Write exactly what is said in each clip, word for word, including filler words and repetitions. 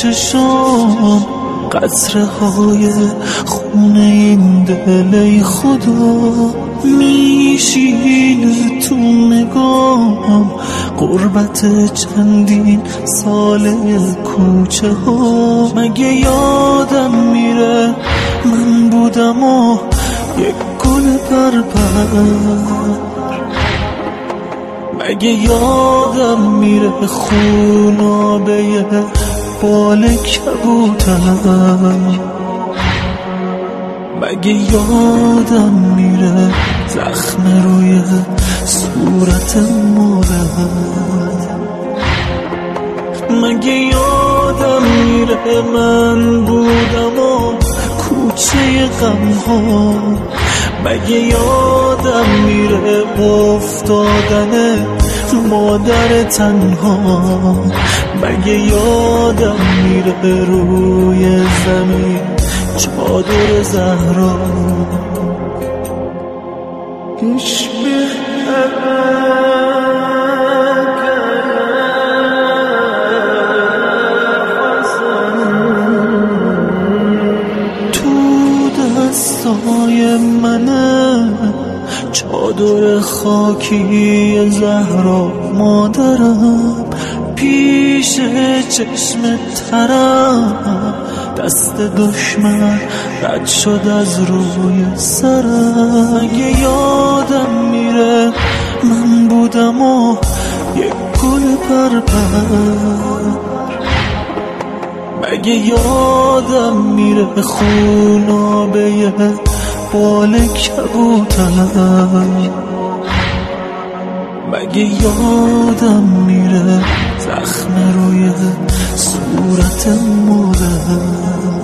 چشام قطره های خونه این دل، ای خدا میشینه تو نگام غربت چندین سال کوچه ها. مگه یادم میره من بودم و یک گل پرپر؟ مگه یادم میره خونابه بال کبوتر؟ مگه یادم میره زخم روی صورت مادر؟ مگه یادم میره من بودم و کوچه غم ها؟ مگه یادم میره افتادن مادر تنها؟ مگه یادم میره روی زمین چادر زهرا؟ پیش دستای منه چادر خاکی زهرا مادرم، پیش چشم ترم دست دشمن رد شد از روی سرم. مگه یادم میره من بودم و یک گل پرپر؟ مگه یادم میره خونابه بال کبوتر؟ مگه یادم میره زخم روی صورت مادر؟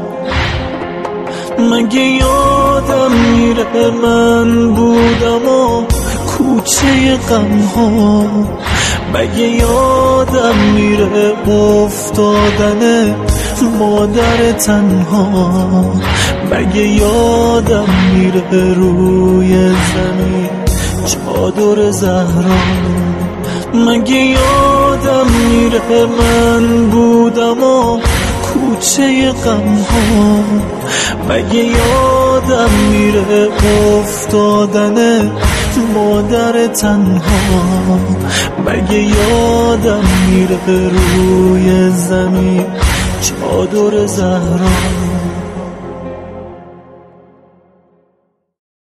مگه یادم میره من بودم و کوچه غم ها؟ مگه یادم میره افتادن مادر تنها؟ مگه یادم میره روی زمین چادر زهرا؟ مگه یادم میره من بودم و کوچه غم ها؟ مگه یادم میره افتادن مادر تنها؟ مگه یادم میره روی زمین چادر زهرا؟